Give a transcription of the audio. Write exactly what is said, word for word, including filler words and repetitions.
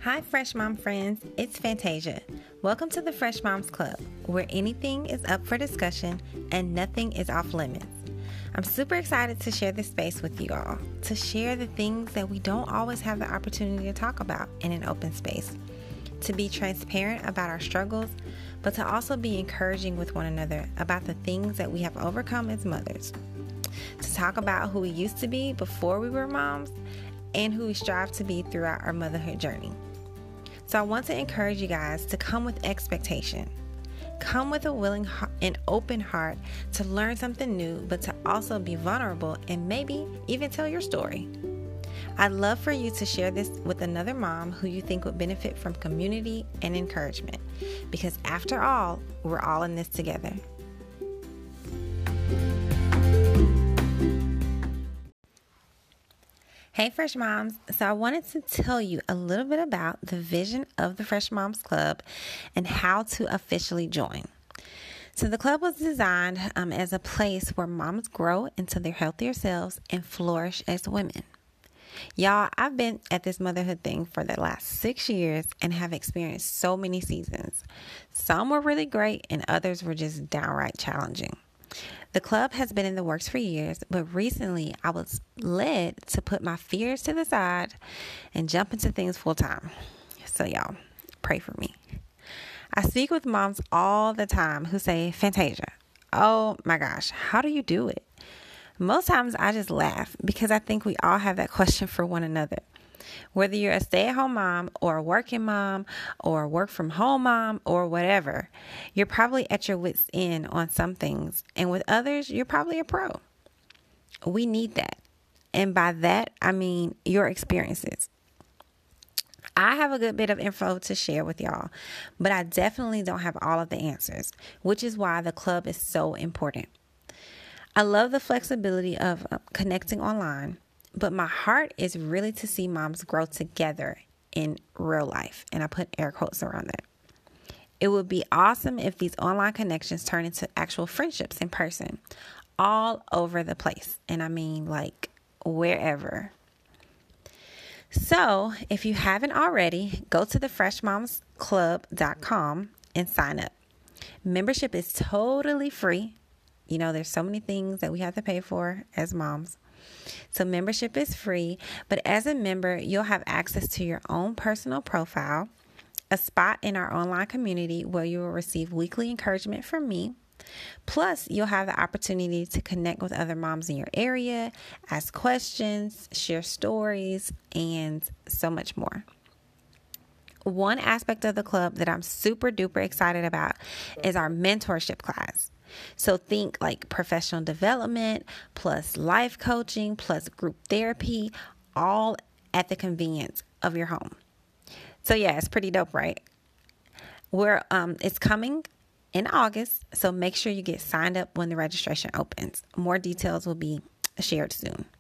Hi, Fresh Mom friends. It's Fantasia. Welcome to the Fresh Moms Club, where anything is up for discussion and nothing is off limits. I'm super excited to share this space with you all, to share the things that we don't always have the opportunity to talk about in an open space, to be transparent about our struggles, but to also be encouraging with one another about the things that we have overcome as mothers, to talk about who we used to be before we were moms and who we strive to be throughout our motherhood journey. So I want to encourage you guys to come with expectation. Come with a willing and open heart to learn something new, but to also be vulnerable and maybe even tell your story. I'd love for you to share this with another mom who you think would benefit from community and encouragement, because after all, we're all in this together. Hey Fresh Moms, so I wanted to tell you a little bit about the vision of the Fresh Moms Club and how to officially join. So the club was designed um, as a place where moms grow into their healthier selves and flourish as women. Y'all, I've been at this motherhood thing for the last six years and have experienced so many seasons. Some were really great and others were just downright challenging. The club has been in the works for years, but recently I was led to put my fears to the side and jump into things full time. So y'all, pray for me. I speak with moms all the time who say, Fantasia, oh my gosh, how do you do it? Most times I just laugh because I think we all have that question for one another. Whether you're a stay-at-home mom or a working mom or a work-from-home mom or whatever, you're probably at your wit's end on some things. And with others, you're probably a pro. We need that. And by that, I mean your experiences. I have a good bit of info to share with y'all, but I definitely don't have all of the answers, which is why the club is so important. I love the flexibility of connecting online, but my heart is really to see moms grow together in real life. And I put air quotes around that. It would be awesome if these online connections turn into actual friendships in person all over the place. And I mean like wherever. So if you haven't already, go to the fresh moms club dot com and sign up. Membership is totally free. You know, there's so many things that we have to pay for as moms. So membership is free, but as a member, you'll have access to your own personal profile, a spot in our online community where you will receive weekly encouragement from me. Plus, you'll have the opportunity to connect with other moms in your area, ask questions, share stories, and so much more. One aspect of the club that I'm super duper excited about is our mentorship class. So think like professional development, plus life coaching, plus group therapy, all at the convenience of your home. So yeah, it's pretty dope, right? We're, um, it's coming in August, so make sure you get signed up when the registration opens. More details will be shared soon.